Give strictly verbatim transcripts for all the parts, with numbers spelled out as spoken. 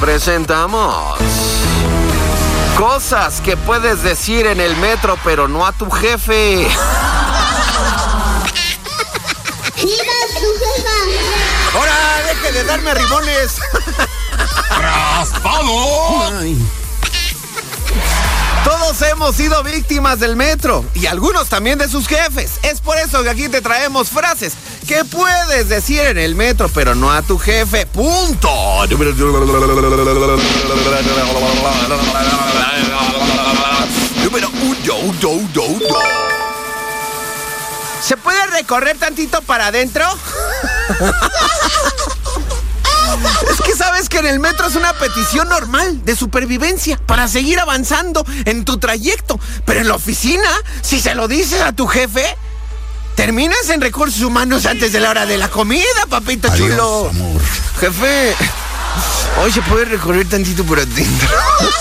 presentamos cosas que puedes decir en el metro, pero no a tu jefe. ¡Ahora, deje de darme rimones! ¡Raspado! Ay. Todos hemos sido víctimas del metro y algunos también de sus jefes. Es por eso que aquí te traemos frases que puedes decir en el metro, pero no a tu jefe. ¡Punto! Número uno, uno, uno, uno. ¿Se puede recorrer tantito para adentro? Es que sabes que en el metro es una petición normal de supervivencia para seguir avanzando en tu trayecto. Pero en la oficina, si se lo dices a tu jefe, terminas en recursos humanos antes de la hora de la comida, papito. Adiós, chulo. Amor. Jefe, hoy se puede recorrer tantito por adentro.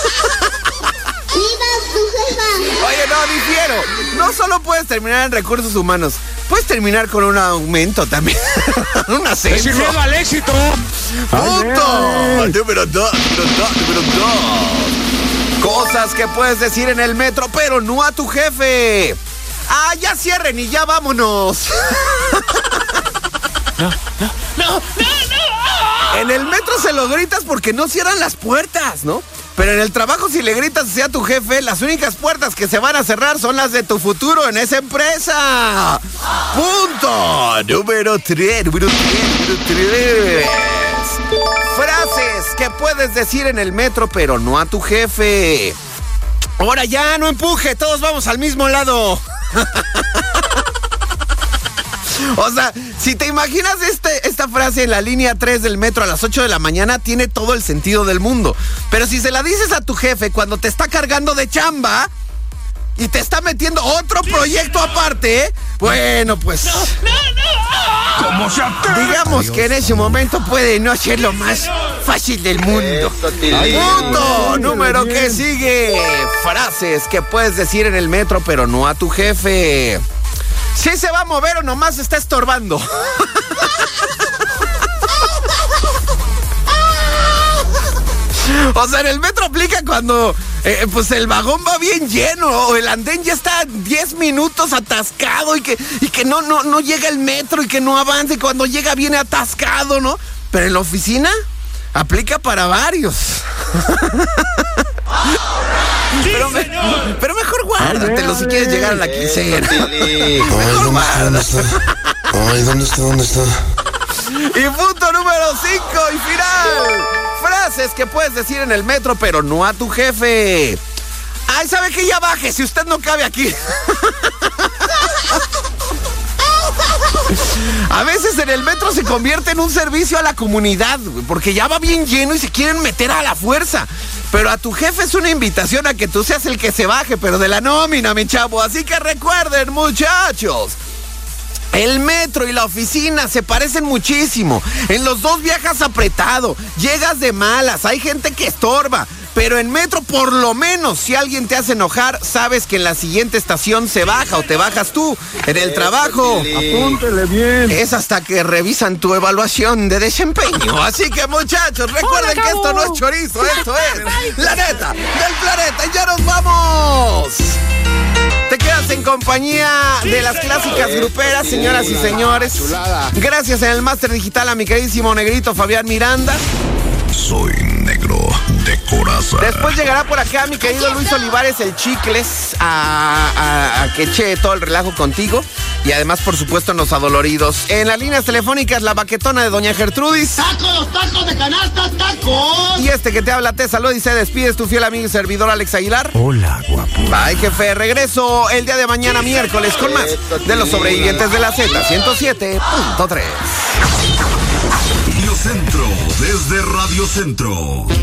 Oye, no, difiero. No solo puedes terminar en recursos humanos, puedes terminar con un aumento también. Un ascenso. ¡Sin miedo al éxito! ¡Punto! Número dos, número dos, número dos. Cosas que puedes decir en el metro, pero no a tu jefe. ¡Ah, ya cierren y ya vámonos! No, no, no, no, no. En el metro se lo gritas porque no cierran las puertas, ¿no? Pero en el trabajo, si le gritas hacia tu jefe, las únicas puertas que se van a cerrar son las de tu futuro en esa empresa. ¡Punto! Número tres, número tres, número tres. Frases que puedes decir en el metro, pero no a tu jefe. Ahora ya, no empuje, todos vamos al mismo lado. O sea, si te imaginas este, esta frase en la línea tres del metro a las ocho de la mañana, tiene todo el sentido del mundo. Pero si se la dices a tu jefe cuando te está cargando de chamba y te está metiendo otro proyecto aparte, bueno, pues... No, no, no. ¿Cómo se atreve? Digamos Adiós, que en ese momento puede no ser lo más fácil del mundo. Punto número que sigue. Frases que puedes decir en el metro, pero no a tu jefe. ¿Sí se va a mover o nomás está estorbando? O sea, en el metro aplica cuando eh, pues el vagón va bien lleno o el andén ya está diez minutos atascado y que, y que no, no, no llega el metro y que no avanza y cuando llega viene atascado, ¿no? Pero en la oficina aplica para varios. Sí, pero, me, pero mejor guárdatelo si quieres llegar a la quincena. Mejor guárdatelo. Ay, ¿dónde está? ¿Dónde está? Y punto número cinco y final. Frases que puedes decir en el metro, pero no a tu jefe. Ay, ¿sabe qué? Ya baje, si usted no cabe aquí. A veces en el metro se convierte en un servicio a la comunidad, porque ya va bien lleno y se quieren meter a la fuerza. Pero a tu jefe es una invitación a que tú seas el que se baje, pero de la nómina, mi chavo. Así que recuerden, muchachos, el metro y la oficina se parecen muchísimo. En los dos viajas apretado, llegas de malas, hay gente que estorba. Pero en metro, por lo menos, si alguien te hace enojar, sabes que en la siguiente estación se baja o te bajas tú. En el trabajo, apúntele bien, es hasta que revisan tu evaluación de desempeño. Así que, muchachos, recuerden que esto no es chorizo, esto es la neta del planeta. ¡Y ya nos vamos! Te quedas en compañía de las clásicas gruperas, señoras y señores. Gracias en el máster digital a mi queridísimo negrito Fabián Miranda. Soy negro de coraza. Después llegará por acá mi querido Luis Olivares, el Chicles, a, a, a que eche todo el relajo contigo. Y además, por supuesto, en los adoloridos. En las líneas telefónicas, la baquetona de doña Gertrudis. ¡Tacos, tacos de canasta, tacos! Y este que te habla, te saluda y se despide, es tu fiel amigo y servidor Alex Aguilar. Hola, guapo. Bye, jefe. Regreso el día de mañana, miércoles, con más de los sobrevivientes de la Z ciento siete punto tres. Radio Centro, desde Radio Centro.